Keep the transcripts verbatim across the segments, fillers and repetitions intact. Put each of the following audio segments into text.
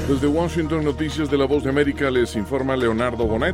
Desde Washington, Noticias de la Voz de América, les informa Leonardo Bonet.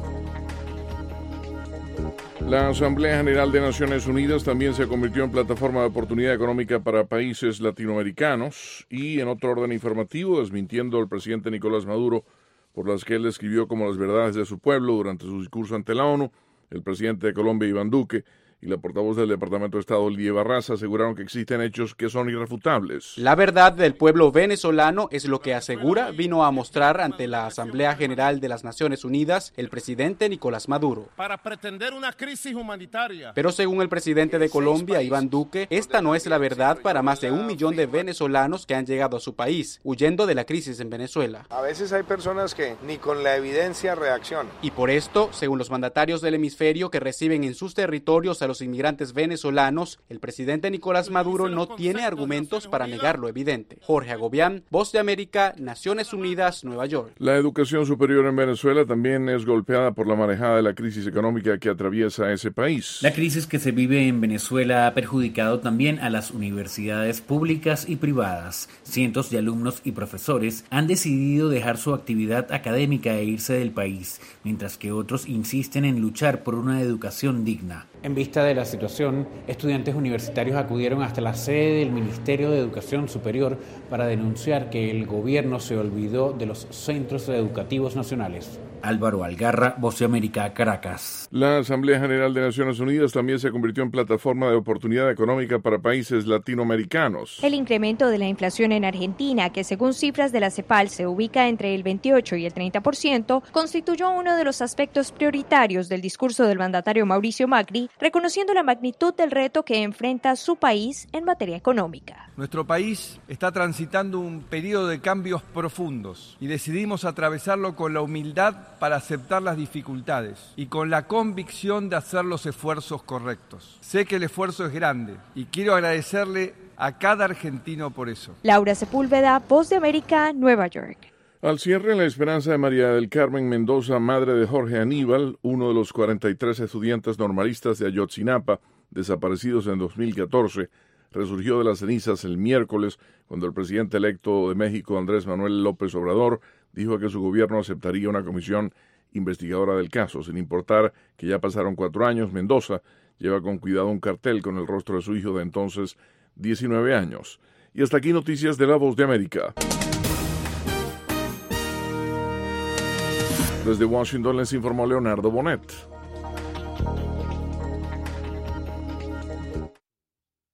La Asamblea General de Naciones Unidas también se convirtió en plataforma de oportunidad económica para países latinoamericanos y, en otro orden informativo, desmintiendo al presidente Nicolás Maduro por las que él describió como las verdades de su pueblo durante su discurso ante la ONU, el presidente de Colombia, Iván Duque, y la portavoz del Departamento de Estado, Lidia Barraza, aseguraron que existen hechos que son irrefutables. La verdad del pueblo venezolano es lo que asegura vino a mostrar ante la Asamblea General de las Naciones Unidas el presidente Nicolás Maduro. Para pretender una crisis humanitaria. Pero según el presidente de Colombia, Iván Duque, esta no es la verdad para más de un millón de venezolanos que han llegado a su país, huyendo de la crisis en Venezuela. A veces hay personas que ni con la evidencia reaccionan. Y por esto, según los mandatarios del hemisferio que reciben en sus territorios a los inmigrantes venezolanos, el presidente Nicolás Maduro no tiene argumentos para negar lo evidente. Jorge Agobián, Voz de América, Naciones Unidas, Nueva York. La educación superior en Venezuela también es golpeada por la marejada de la crisis económica que atraviesa ese país. La crisis que se vive en Venezuela ha perjudicado también a las universidades públicas y privadas. Cientos de alumnos y profesores han decidido dejar su actividad académica e irse del país, mientras que otros insisten en luchar por una educación digna. En vista de la situación, estudiantes universitarios acudieron hasta la sede del Ministerio de Educación Superior para denunciar que el gobierno se olvidó de los centros educativos nacionales. Álvaro Algarra, Voz de América, Caracas. La Asamblea General de Naciones Unidas también se convirtió en plataforma de oportunidad económica para países latinoamericanos. El incremento de la inflación en Argentina, que según cifras de la CEPAL se ubica entre el veintiocho y el treinta por ciento, constituyó uno de los aspectos prioritarios del discurso del mandatario Mauricio Macri, reconociendo la magnitud del reto que enfrenta su país en materia económica. Nuestro país está transitando un periodo de cambios profundos y decidimos atravesarlo con la humildad para aceptar las dificultades y con la convicción de hacer los esfuerzos correctos. Sé que el esfuerzo es grande y quiero agradecerle a cada argentino por eso. Laura Sepúlveda, Voz de América, Nueva York. Al cierre, la esperanza de María del Carmen Mendoza, madre de Jorge Aníbal, uno de los cuarenta y tres estudiantes normalistas de Ayotzinapa, desaparecidos en dos mil catorce, resurgió de las cenizas el miércoles cuando el presidente electo de México, Andrés Manuel López Obrador, dijo que su gobierno aceptaría una comisión investigadora del caso. Sin importar que ya pasaron cuatro años, Mendoza lleva con cuidado un cartel con el rostro de su hijo de entonces diecinueve años. Y hasta aquí noticias de la Voz de América. Desde Washington les informó Leonardo Bonet.